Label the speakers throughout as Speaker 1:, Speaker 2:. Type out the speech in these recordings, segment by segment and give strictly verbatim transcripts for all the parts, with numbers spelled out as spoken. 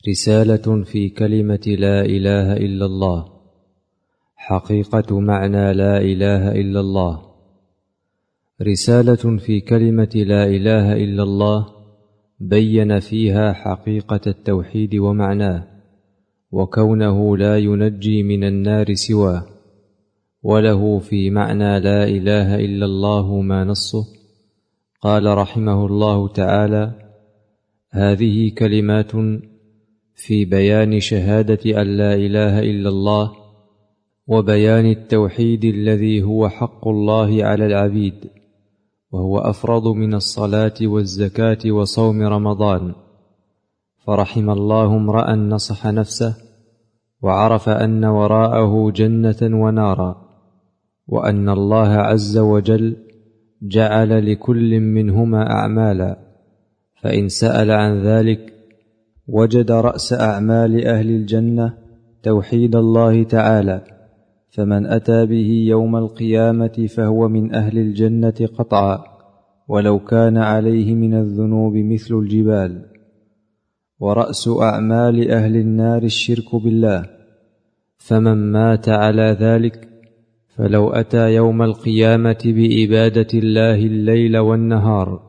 Speaker 1: رسالة في كلمة لا إله إلا الله. حقيقة معنى لا إله إلا الله. رسالة في كلمة لا إله إلا الله بين فيها حقيقة التوحيد ومعناه، وكونه لا ينجي من النار سواه، وله في معنى لا إله إلا الله ما نصه. قال رحمه الله تعالى: هذه كلمات في بيان شهادة أن لا إله إلا الله، وبيان التوحيد الذي هو حق الله على العبيد، وهو أفرض من الصلاة والزكاة وصوم رمضان. فرحم الله امرأ نصح نفسه وعرف أن وراءه جنة ونارا، وأن الله عز وجل جعل لكل منهما أعمالا، فإن سأل عن ذلك وجد رأس أعمال أهل الجنة توحيد الله تعالى، فمن أتى به يوم القيامة فهو من أهل الجنة قطعا، ولو كان عليه من الذنوب مثل الجبال. ورأس أعمال أهل النار الشرك بالله، فمن مات على ذلك فلو أتى يوم القيامة بإبادة الله الليل والنهار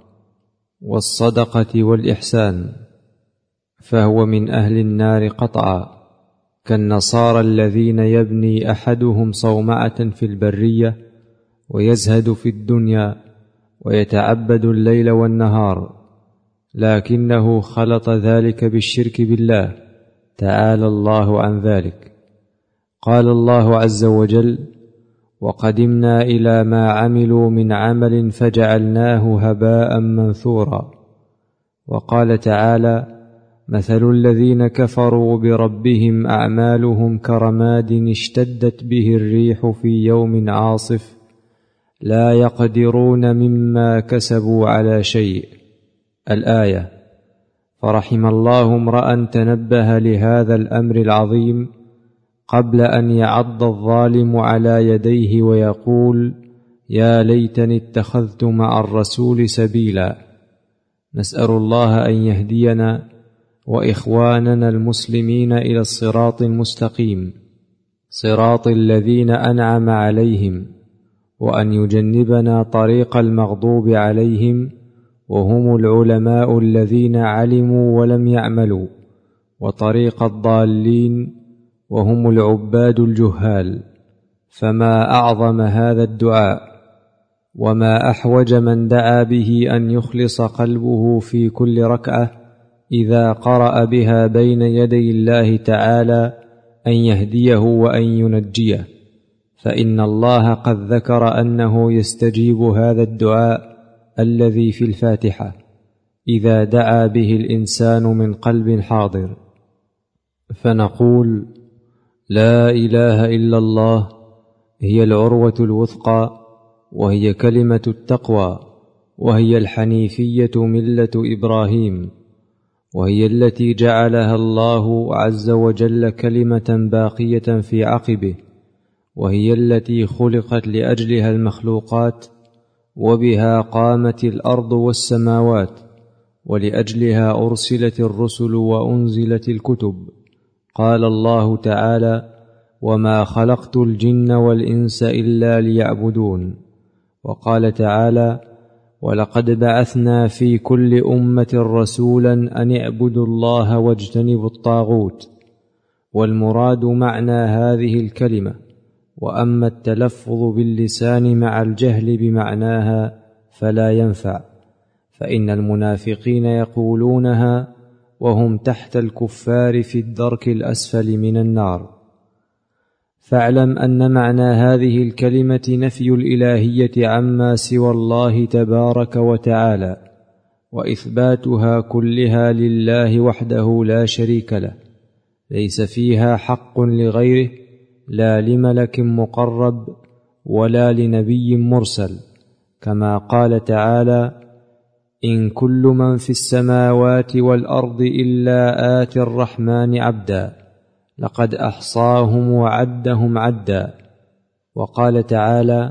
Speaker 1: والصدقة والإحسان فهو من أهل النار قطعا، كالنصارى الذين يبني أحدهم صومعة في البرية ويزهد في الدنيا ويتعبد الليل والنهار، لكنه خلط ذلك بالشرك بالله، تعالى الله عن ذلك. قال الله عز وجل: وقدمنا إلى ما عملوا من عمل فجعلناه هباء منثورا. وقال تعالى: مثل الذين كفروا بربهم أعمالهم كرماد اشتدت به الريح في يوم عاصف لا يقدرون مما كسبوا على شيء. الآية. فرحم الله امرأ تنبه لهذا الأمر العظيم قبل أن يعض الظالم على يديه ويقول: يا ليتني اتخذت مع الرسول سبيلا. نسأل الله أن يهدينا وإخواننا المسلمين إلى الصراط المستقيم، صراط الذين أنعم عليهم، وأن يجنبنا طريق المغضوب عليهم، وهم العلماء الذين علموا ولم يعملوا، وطريق الضالين وهم العباد الجهال. فما أعظم هذا الدعاء، وما أحوج من دعا به أن يخلص قلبه في كل ركعة إذا قرأ بها بين يدي الله تعالى أن يهديه وأن ينجيه، فإن الله قد ذكر أنه يستجيب هذا الدعاء الذي في الفاتحة إذا دعا به الإنسان من قلب حاضر. فنقول: لا إله إلا الله هي العروة الوثقى، وهي كلمة التقوى، وهي الحنيفية ملة إبراهيم، وهي التي جعلها الله عز وجل كلمة باقية في عقبه، وهي التي خلقت لأجلها المخلوقات، وبها قامت الأرض والسماوات، ولأجلها أرسلت الرسل وأنزلت الكتب. قال الله تعالى: وما خلقت الجن والإنس إلا ليعبدون. وقال تعالى: ولقد بعثنا في كل أمة رسولا أن اعبدوا الله واجتنبوا الطاغوت. والمراد معنى هذه الكلمة، وأما التلفظ باللسان مع الجهل بمعناها فلا ينفع، فإن المنافقين يقولونها وهم تحت الكفار في الدرك الأسفل من النار. فاعلم أن معنى هذه الكلمة نفي الإلهية عما سوى الله تبارك وتعالى، وإثباتها كلها لله وحده لا شريك له، ليس فيها حق لغيره، لا لملك مقرب ولا لنبي مرسل، كما قال تعالى: إن كل من في السماوات والأرض إلا آتي الرحمن عبدا لقد أحصاهم وعدهم عدا. وقال تعالى: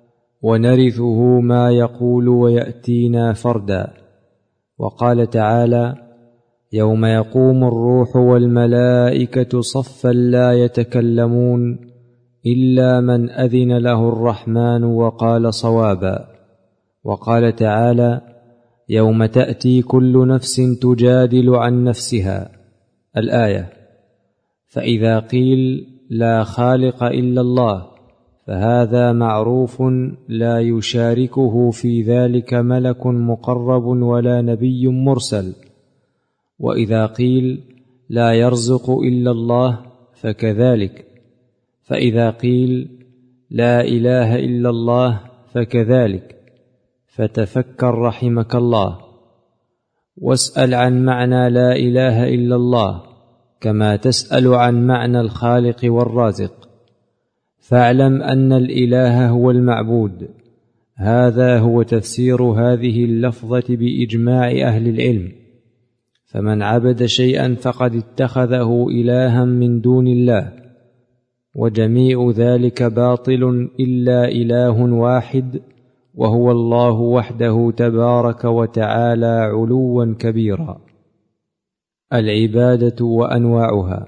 Speaker 1: ونرثه ما يقول ويأتينا فردا. وقال تعالى: يوم يقوم الروح والملائكة صفا لا يتكلمون إلا من أذن له الرحمن وقال صوابا. وقال تعالى: يوم تأتي كل نفس تجادل عن نفسها، الآية. فإذا قيل لا خالق إلا الله فهذا معروف لا يشاركه في ذلك ملك مقرب ولا نبي مرسل. وإذا قيل لا يرزق إلا الله فكذلك. فإذا قيل لا إله إلا الله فكذلك. فتفكر رحمك الله، واسأل عن معنى لا إله إلا الله كما تسأل عن معنى الخالق والرازق. فاعلم أن الإله هو المعبود. هذا هو تفسير هذه اللفظة بإجماع أهل العلم. فمن عبد شيئا فقد اتخذه إلها من دون الله، وجميع ذلك باطل إلا إله واحد وهو الله وحده تبارك وتعالى علوا كبيرا. العبادة وأنواعها.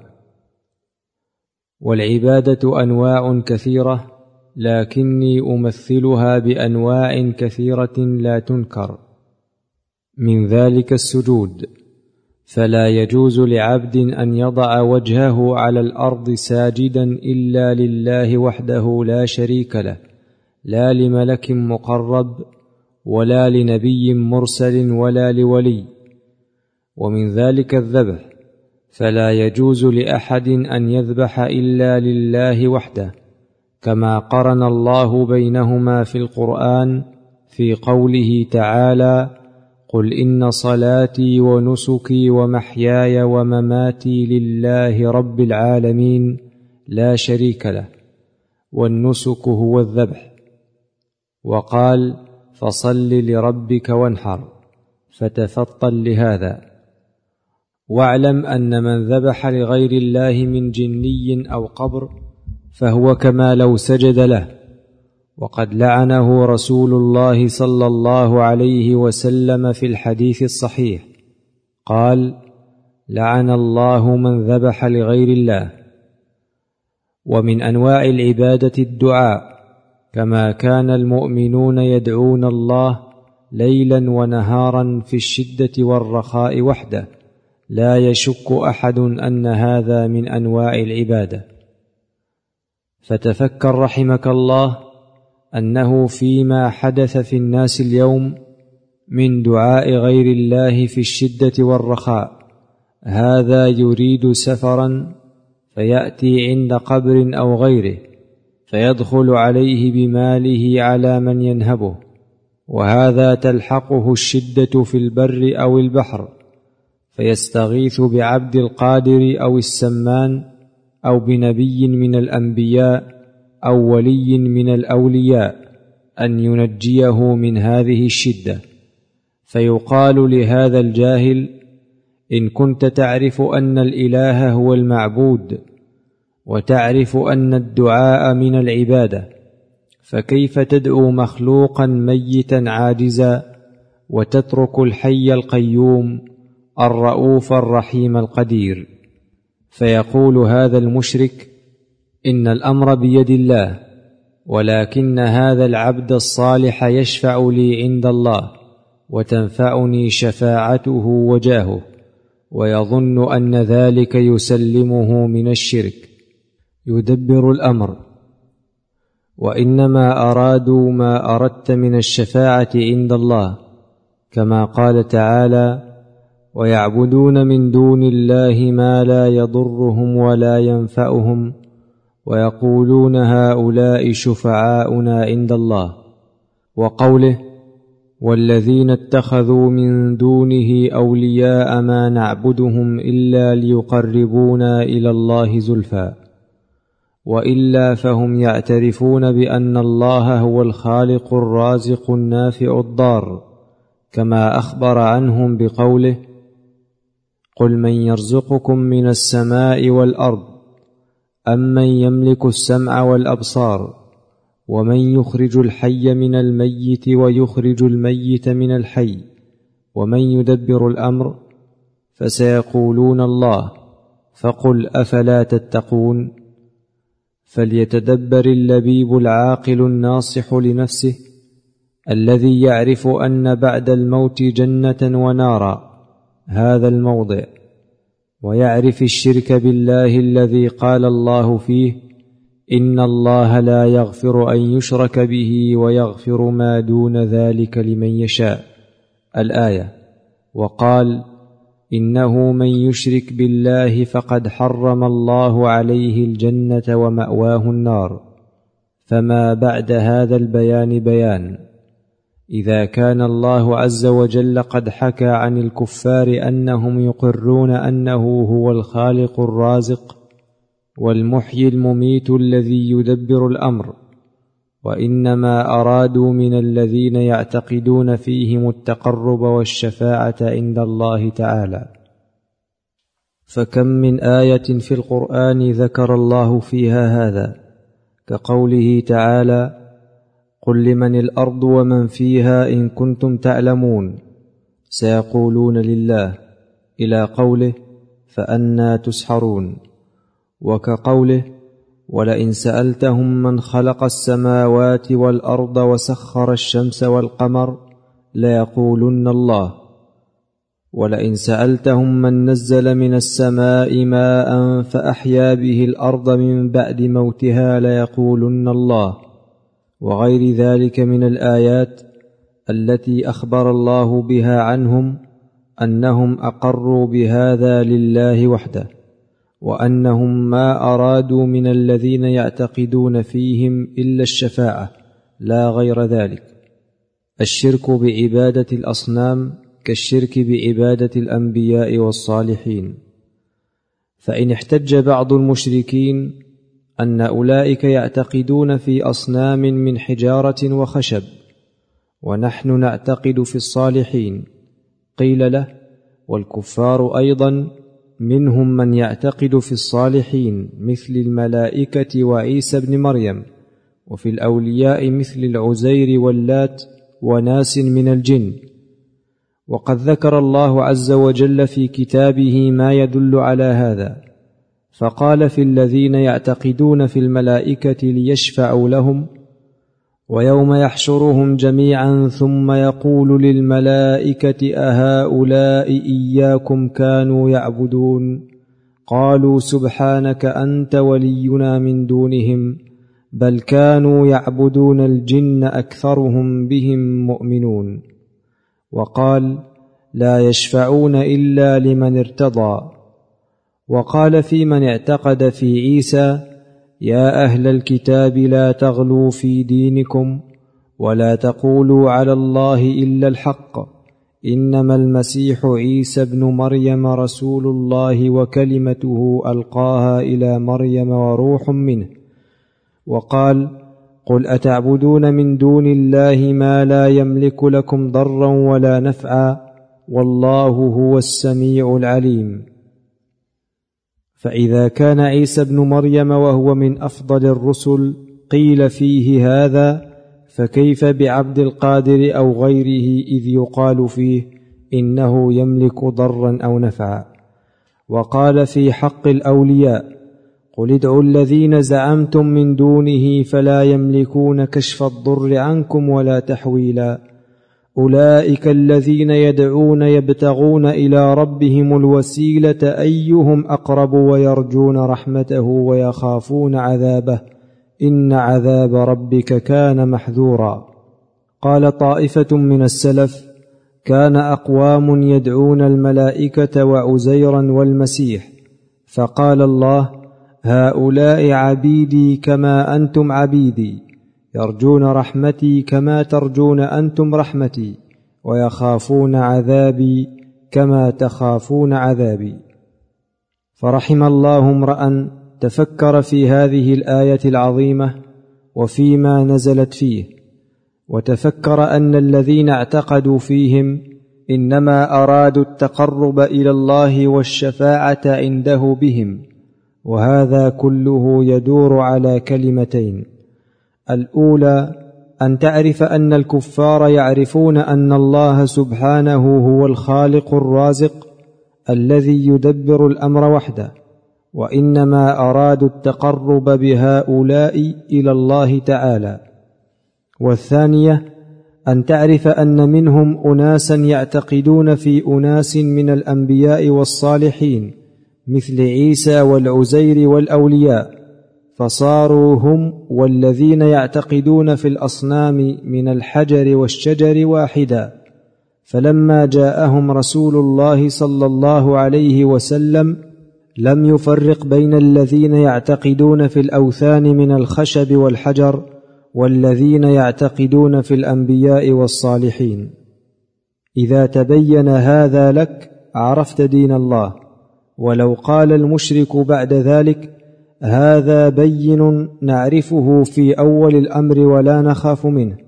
Speaker 1: والعبادة أنواع كثيرة، لكني أمثلها بأنواع كثيرة لا تنكر. من ذلك السجود، فلا يجوز لعبد أن يضع وجهه على الأرض ساجدا إلا لله وحده لا شريك له، لا لملك مقرب ولا لنبي مرسل ولا لولي. ومن ذلك الذبح، فلا يجوز لأحد أن يذبح إلا لله وحده، كما قرن الله بينهما في القرآن في قوله تعالى: قل إن صلاتي ونسكي ومحياي ومماتي لله رب العالمين لا شريك له. والنسك هو الذبح. وقال: فصل لربك وانحر، فتفطن لهذا. واعلم أن من ذبح لغير الله من جني أو قبر فهو كما لو سجد له، وقد لعنه رسول الله صلى الله عليه وسلم في الحديث الصحيح، قال: لعن الله من ذبح لغير الله. ومن أنواع العبادة الدعاء، كما كان المؤمنون يدعون الله ليلا ونهارا في الشدة والرخاء وحده، لا يشك أحد أن هذا من أنواع العبادة. فتفكر رحمك الله أنه فيما حدث في الناس اليوم من دعاء غير الله في الشدة والرخاء، هذا يريد سفرا فيأتي عند قبر أو غيره فيدخل عليه بماله على من ينهبه، وهذا تلحقه الشدة في البر أو البحر فيستغيث بعبد القادر أو السمان أو بنبي من الأنبياء أو ولي من الأولياء أن ينجيه من هذه الشدة. فيقال لهذا الجاهل: إن كنت تعرف أن الإله هو المعبود وتعرف أن الدعاء من العبادة، فكيف تدعو مخلوقا ميتا عاجزا وتترك الحي القيوم الرؤوف الرحيم القدير؟ فيقول هذا المشرك: إن الأمر بيد الله، ولكن هذا العبد الصالح يشفع لي عند الله وتنفعني شفاعته وجاهه، ويظن أن ذلك يسلمه من الشرك. يدبر الأمر. وإنما أرادوا ما أردت من الشفاعة عند الله، كما قال تعالى: ويعبدون من دون الله ما لا يضرهم ولا ينفعهم ويقولون هؤلاء شفعاؤنا عند الله. وقوله: والذين اتخذوا من دونه أولياء ما نعبدهم إلا ليقربونا إلى الله زلفى، وإلا فهم يعترفون بأن الله هو الخالق الرازق النافع الضار، كما أخبر عنهم بقوله: قل من يرزقكم من السماء والأرض أمن يملك السمع والأبصار ومن يخرج الحي من الميت ويخرج الميت من الحي ومن يدبر الأمر. فسيقولون الله، فقل أفلا تتقون؟ فليتدبر اللبيب العاقل الناصح لنفسه الذي يعرف أن بعد الموت جنة ونارا هذا الموضع، ويعرف الشرك بالله الذي قال الله فيه: إن الله لا يغفر أن يشرك به ويغفر ما دون ذلك لمن يشاء، الآية. وقال: إنه من يشرك بالله فقد حرم الله عليه الجنة ومأواه النار. فما بعد هذا البيان بيان. إذا كان الله عز وجل قد حكى عن الكفار أنهم يقرون أنه هو الخالق الرازق والمحيي المميت الذي يدبر الأمر، وإنما أرادوا من الذين يعتقدون فيهم التقرب والشفاعة عند الله تعالى. فكم من آية في القرآن ذكر الله فيها هذا، كقوله تعالى: قل لمن الأرض ومن فيها إن كنتم تعلمون، سيقولون لله، إلى قوله: فأنى تسحرون. وكقوله: ولئن سألتهم من خلق السماوات والأرض وسخر الشمس والقمر ليقولن الله، ولئن سألتهم من نزل من السماء ماء فأحيا به الأرض من بعد موتها ليقولن الله، وغير ذلك من الآيات التي أخبر الله بها عنهم أنهم أقروا بهذا لله وحده، وأنهم ما أرادوا من الذين يعتقدون فيهم إلا الشفاعة لا غير ذلك. الشرك بعبادة الأصنام كالشرك بعبادة الأنبياء والصالحين. فإن احتج بعض المشركين أن أولئك يعتقدون في أصنام من حجارة وخشب، ونحن نعتقد في الصالحين، قيل له: والكفار أيضا منهم من يعتقد في الصالحين مثل الملائكة وعيسى بن مريم، وفي الأولياء مثل العزير واللات وناس من الجن. وقد ذكر الله عز وجل في كتابه ما يدل على هذا، فقال في الذين يعتقدون في الملائكة ليشفعوا لهم: ويوم يحشرهم جميعا ثم يقول للملائكة أهؤلاء إياكم كانوا يعبدون؟ قالوا سبحانك أنت ولينا من دونهم بل كانوا يعبدون الجن أكثرهم بهم مؤمنون. وقال: لا يشفعون إلا لمن ارتضى. وقال في من اعتقد في عيسى: يا أهل الكتاب لا تغلوا في دينكم ولا تقولوا على الله إلا الحق، إنما المسيح عيسى ابن مريم رسول الله وكلمته ألقاها إلى مريم وروح منه. وقال: قل أتعبدون من دون الله ما لا يملك لكم ضرا ولا نفعا والله هو السميع العليم. فإذا كان عيسى ابن مريم وهو من أفضل الرسل قيل فيه هذا، فكيف بعبد القادر أو غيره إذ يقال فيه إنه يملك ضرا أو نفعا؟ وقال في حق الأولياء: قل ادعوا الذين زعمتم من دونه فلا يملكون كشف الضر عنكم ولا تحويلا، أولئك الذين يدعون يبتغون إلى ربهم الوسيلة أيهم أقرب ويرجون رحمته ويخافون عذابه، إن عذاب ربك كان محذورا. قال طائفة من السلف: كان أقوام يدعون الملائكة وعزيرا والمسيح، فقال الله: هؤلاء عبيدي كما أنتم عبيدي، يرجون رحمتي كما ترجون أنتم رحمتي، ويخافون عذابي كما تخافون عذابي. فرحم الله امرأ تفكر في هذه الآية العظيمة وفيما نزلت فيه، وتفكر أن الذين اعتقدوا فيهم إنما أرادوا التقرب إلى الله والشفاعة عنده بهم، وهذا كله يدور على كلمتين: الأولى أن تعرف أن الكفار يعرفون أن الله سبحانه هو الخالق الرازق
Speaker 2: الذي يدبر الأمر وحده، وإنما أرادوا التقرب بهؤلاء إلى الله تعالى. والثانية أن تعرف أن منهم أناسا يعتقدون في أناس من الأنبياء والصالحين مثل عيسى والعزير والأولياء، فصاروا هم والذين يعتقدون في الأصنام من الحجر والشجر واحدا. فلما جاءهم رسول الله صلى الله عليه وسلم لم يفرق بين الذين يعتقدون في الأوثان من الخشب والحجر والذين يعتقدون في الأنبياء والصالحين. إذا تبين هذا لك عرفت دين الله. ولو قال المشرك بعد ذلك: هذا بين نعرفه في أول الأمر ولا نخاف منه.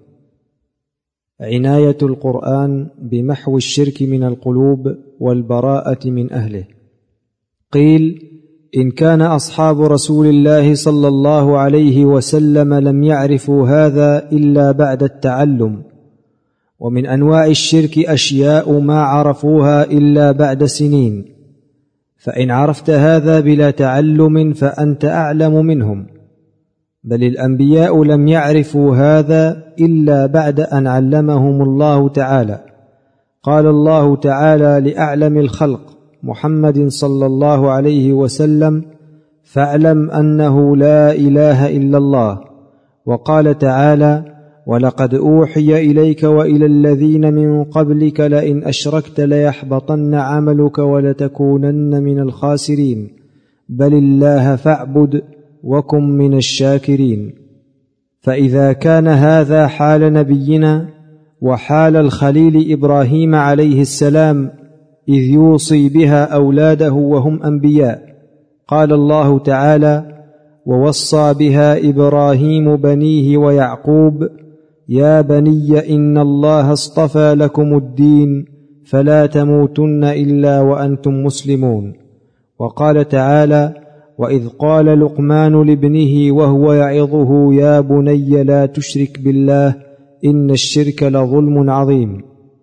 Speaker 2: عناية القرآن بمحو الشرك من القلوب والبراءة من أهله. قيل: إن كان أصحاب رسول الله صلى الله عليه وسلم لم يعرفوا هذا إلا بعد التعلم، ومن أنواع الشرك أشياء ما عرفوها إلا بعد سنين، فإن عرفت هذا بلا تعلم فأنت أعلم منهم. بل الأنبياء لم يعرفوا هذا إلا بعد أن علمهم الله تعالى. قال الله تعالى لأعلم الخلق محمد صلى الله عليه وسلم: فاعلم أنه لا إله إلا الله. وقال تعالى: ولقد أوحي إليك وإلى الذين من قبلك لئن أشركت ليحبطن عملك ولتكونن من الخاسرين بل الله فاعبد وكن من الشاكرين. فإذا كان هذا حال نبينا وحال الخليل إبراهيم عليه السلام إذ يوصي بها أولاده وهم أنبياء، قال الله تعالى: ووصى بها إبراهيم بنيه ويعقوب يا بني إن الله اصطفى لكم الدين فلا تموتن إلا وأنتم مسلمون. وقال تعالى: وإذ قال لقمان لابنه وهو يعظه يا بني لا تشرك بالله إن الشرك لظلم عظيم.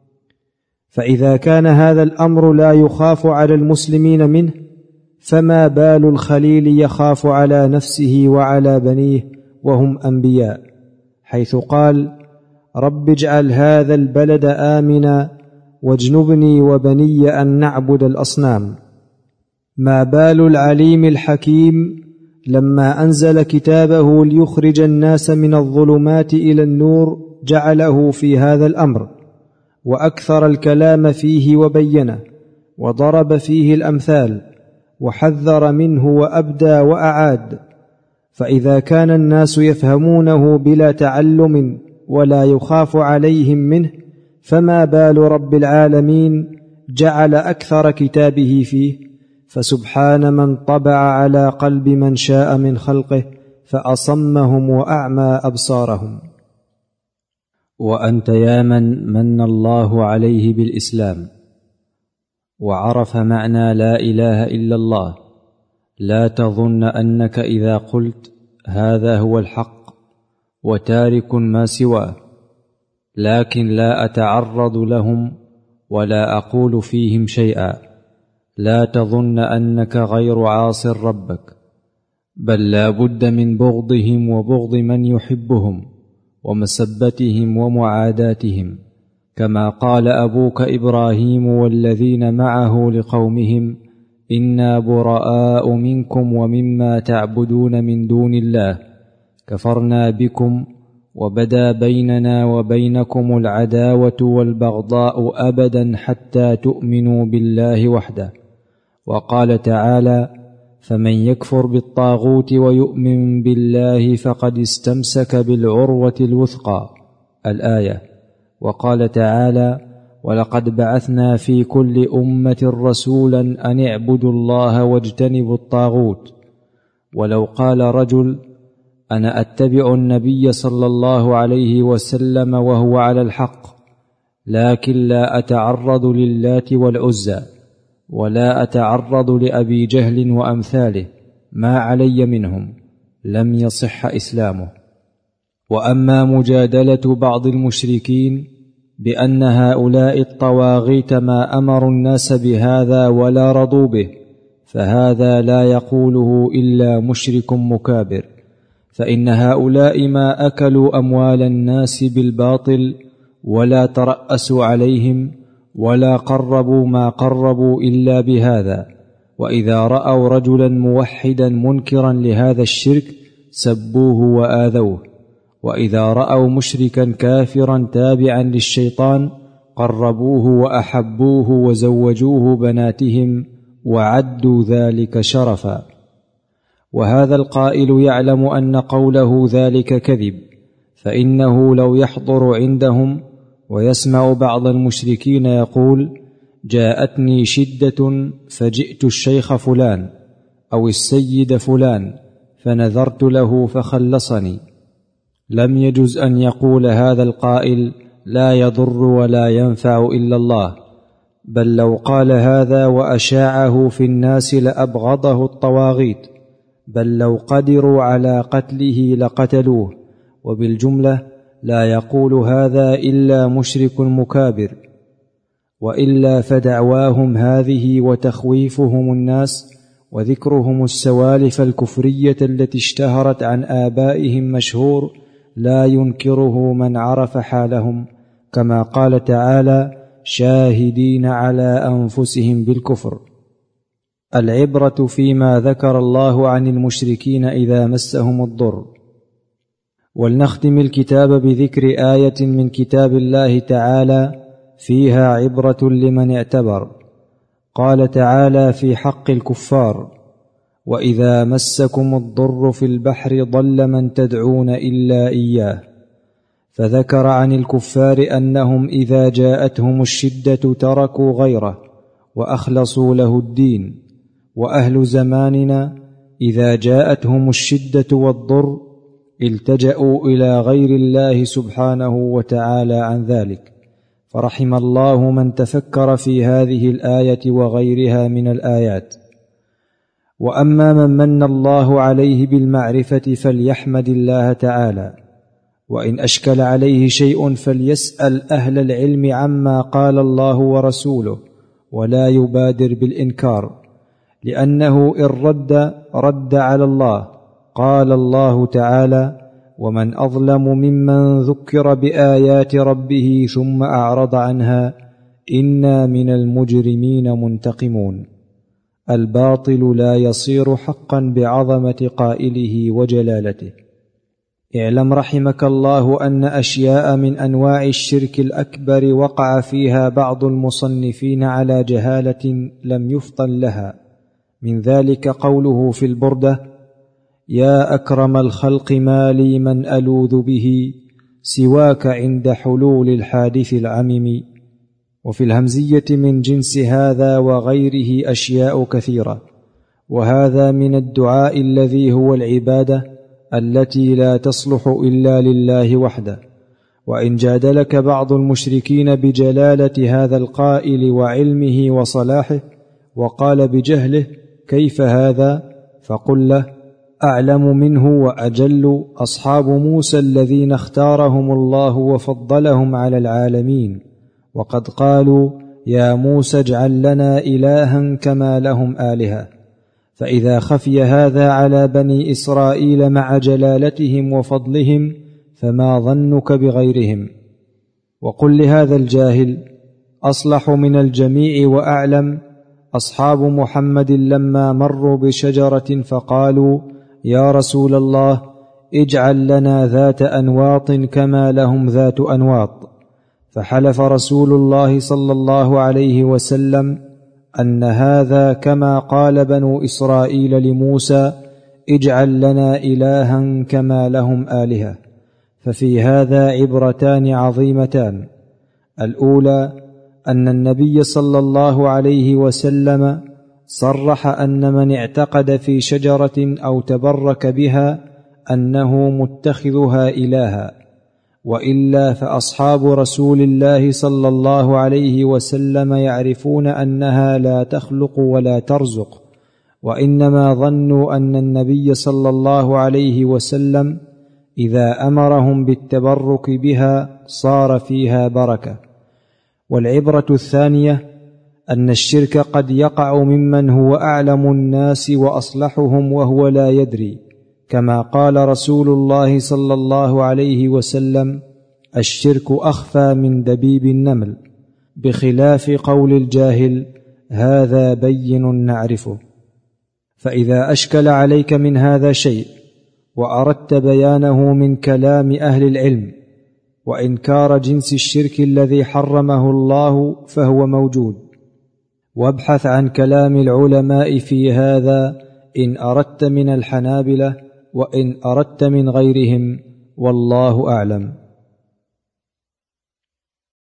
Speaker 2: فإذا كان هذا الأمر لا يخاف على المسلمين منه، فما بال الخليل يخاف على نفسه وعلى بنيه وهم أنبياء، حيث قال: رب اجعل هذا البلد آمنا واجنبني وبني أن نعبد الأصنام. ما بال العليم الحكيم لما أنزل كتابه ليخرج الناس من الظلمات إلى النور جعله في هذا الأمر، وأكثر الكلام فيه وبينه، وضرب فيه الأمثال، وحذر منه وأبدى وأعاد. فإذا كان الناس يفهمونه بلا تعلم ولا يخاف عليهم منه، فما بال رب العالمين جعل أكثر كتابه فيه. فسبحان من طبع على قلب من شاء من خلقه فأصمهم وأعمى أبصارهم.
Speaker 1: وأنت يا من من الله عليه بالإسلام وعرف معنى لا إله إلا الله، لا تظن أنك إذا قلت هذا هو الحق وتارك ما سواه، لكن لا أتعرض لهم ولا أقول فيهم شيئا، لا تظن أنك غير عاص ربك، بل لا بد من بغضهم وبغض من يحبهم ومسبتهم ومعاداتهم، كما قال أبوك إبراهيم والذين معه لقومهم: إنا براء منكم ومما تعبدون من دون الله كفرنا بكم وبدا بيننا وبينكم العداوة والبغضاء أبدا حتى تؤمنوا بالله وحده. وقال تعالى: فمن يكفر بالطاغوت ويؤمن بالله فقد استمسك بالعروة الوثقى، الآية. وقال تعالى: ولقد بعثنا في كل أمة رسولا أن اعبدوا الله واجتنبوا الطاغوت. ولو قال رجل: أنا أتبع النبي صلى الله عليه وسلم وهو على الحق، لكن لا أتعرض للات والعزى ولا أتعرض لأبي جهل وأمثاله، ما علي منهم، لم يصح إسلامه. وأما مجادلة بعض المشركين
Speaker 2: بأن هؤلاء الطواغيت ما أمروا الناس بهذا ولا رضوا به، فهذا لا يقوله إلا مشرك مكابر، فإن هؤلاء ما أكلوا أموال الناس بالباطل ولا ترأسوا عليهم ولا قربوا ما قربوا إلا بهذا، وإذا رأوا رجلا موحدا منكرا لهذا الشرك سبوه وآذوه، وإذا رأوا مشركا كافرا تابعا للشيطان قربوه وأحبوه وزوجوه بناتهم وعدوا ذلك شرفا. وهذا القائل يعلم أن قوله ذلك كذب، فإنه لو يحضر عندهم ويسمع بعض المشركين يقول: جاءتني شدة فجئت الشيخ فلان أو السيد فلان فنذرت له فخلصني، لم يجز أن يقول هذا القائل: لا يضر ولا ينفع إلا الله، بل لو قال هذا وأشاعه في الناس لأبغضه الطواغيت، بل لو قدروا على قتله لقتلوه. وبالجملة لا يقول هذا إلا مشرك مكابر، وإلا فدعواهم هذه وتخويفهم الناس وذكرهم السوالف الكفرية التي اشتهرت عن آبائهم مشهور لا ينكره من عرف حالهم، كما قال تعالى: شاهدين على أنفسهم بالكفر. العبرة فيما ذكر الله عن المشركين إذا مسهم الضر. ولنختم الكتاب بذكر آية من كتاب الله تعالى فيها عبرة لمن اعتبر. قال تعالى في حق الكفار: وإذا مسكم الضر في البحر ضل من تدعون إلا إياه. فذكر عن الكفار أنهم إذا جاءتهم الشدة تركوا غيره وأخلصوا له الدين، وأهل زماننا إذا جاءتهم الشدة والضر التجأوا إلى غير الله سبحانه وتعالى عن ذلك، فرحم الله من تفكر في هذه الآية وغيرها من الآيات. وأما من من الله عليه بالمعرفة فليحمد الله تعالى، وإن أشكل عليه شيء فليسأل أهل العلم عما قال الله ورسوله، ولا يبادر بالإنكار، لأنه إن رد رد على الله. قال الله تعالى: ومن أظلم ممن ذكر بآيات ربه ثم أعرض عنها إنا من المجرمين منتقمون. الباطل لا يصير حقا بعظمة قائله وجلالته. اعلم رحمك الله أن أشياء من أنواع الشرك الأكبر وقع فيها بعض المصنفين على جهالة لم يفطن لها، من ذلك قوله في البردة: يا أكرم الخلق ما لي من ألوذ به سواك عند حلول الحادث العمم. وفي الهمزية من جنس هذا وغيره أشياء كثيرة، وهذا من الدعاء الذي هو العبادة التي لا تصلح إلا لله وحده. وإن جادلك بعض المشركين بجلالة هذا القائل وعلمه وصلاحه وقال بجهله: كيف هذا؟ فقل له: أعلم منه وأجل أصحاب موسى الذين اختارهم الله وفضلهم على العالمين، وقد قالوا: يا موسى اجعل لنا إلها كما لهم آلهة. فإذا خفي هذا على بني إسرائيل مع جلالتهم وفضلهم فما ظنك بغيرهم؟ وقل لهذا الجاهل: أصلح من الجميع وأعلم أصحاب محمد لما مروا بشجرة فقالوا: يا رسول الله اجعل لنا ذات أنواط كما لهم ذات أنواط. فحلف رسول الله صلى الله عليه وسلم أن هذا كما قال بنو إسرائيل لموسى: اجعل لنا إلها كما لهم آلهة. ففي هذا عبرتان عظيمتان. الأولى أن النبي صلى الله عليه وسلم صرح أن من اعتقد في شجرة أو تبرك بها أنه متخذها إلها، وإلا فأصحاب رسول الله صلى الله عليه وسلم يعرفون أنها لا تخلق ولا ترزق، وإنما ظنوا أن النبي صلى الله عليه وسلم إذا أمرهم بالتبرك بها صار فيها بركة، والعبرة الثانية أن الشرك قد يقع ممن هو أعلم الناس وأصلحهم وهو لا يدري، كما قال رسول الله صلى الله عليه وسلم: الشرك أخفى من دبيب النمل، بخلاف قول الجاهل: هذا بين نعرفه. فإذا أشكل عليك من هذا شيء وأردت بيانه من كلام أهل العلم وإنكار جنس الشرك الذي حرمه الله فهو موجود، وابحث عن كلام العلماء في هذا إن أردت من الحنابلة وإن أردت من غيرهم، والله أعلم.